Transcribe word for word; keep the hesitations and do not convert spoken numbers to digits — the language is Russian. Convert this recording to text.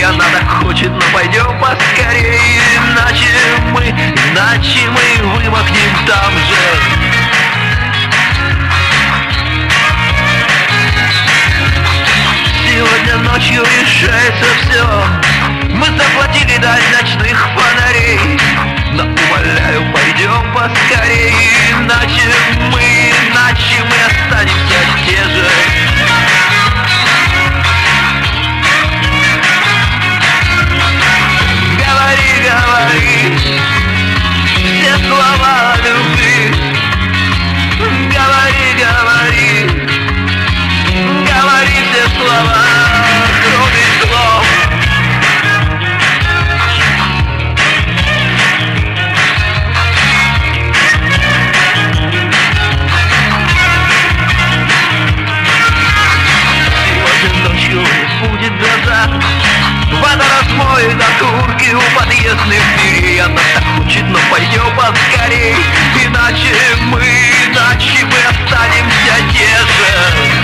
она так хочет, но пойдем поскорее, иначе мы, иначе мы вымокнем там же. Сегодня ночью решается все. Мы заплатили дать ночных фонарей, но умоляю, пойдем поскорее, иначе мы, иначе мы останемся те же. Говори, говори все слова любви. Говори, говори, говори все слова, кроме слов. Будет гроза, вода размоет окурки у подъездных дверей. Она так хочет, но пойдем поскорей, иначе мы, иначе мы останемся те же.